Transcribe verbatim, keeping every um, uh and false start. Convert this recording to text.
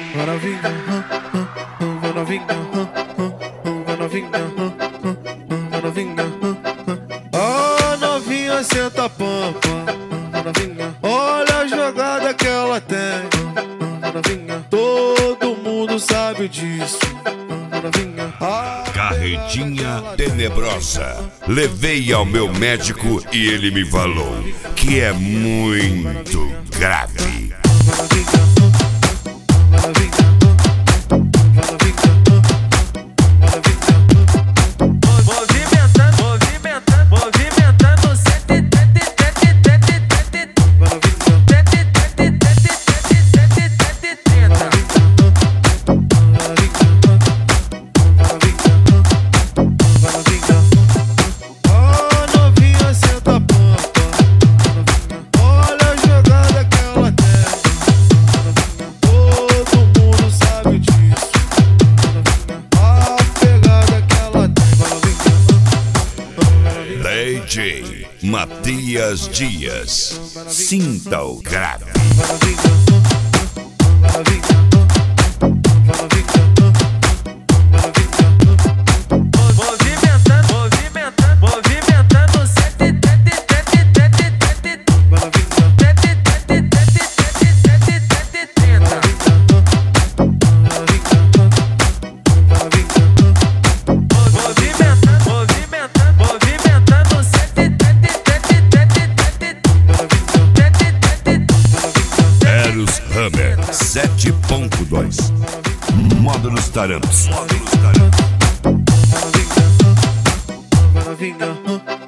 vai novinha, vai novinha, vai novinha, vai novinha. Ah, novinha, senta a pampa, vai novinha. Olha a jogada que ela tem, vai novinha. Todo mundo sabe disso, vai novinha. Ah, Carretinha tenebrosa. Levei ao meu médico e ele me falou que é muito grave. D J Matias Dias, sinta o grave. Hammer sete ponto dois. Módulos Taramps. Módulos Taramps.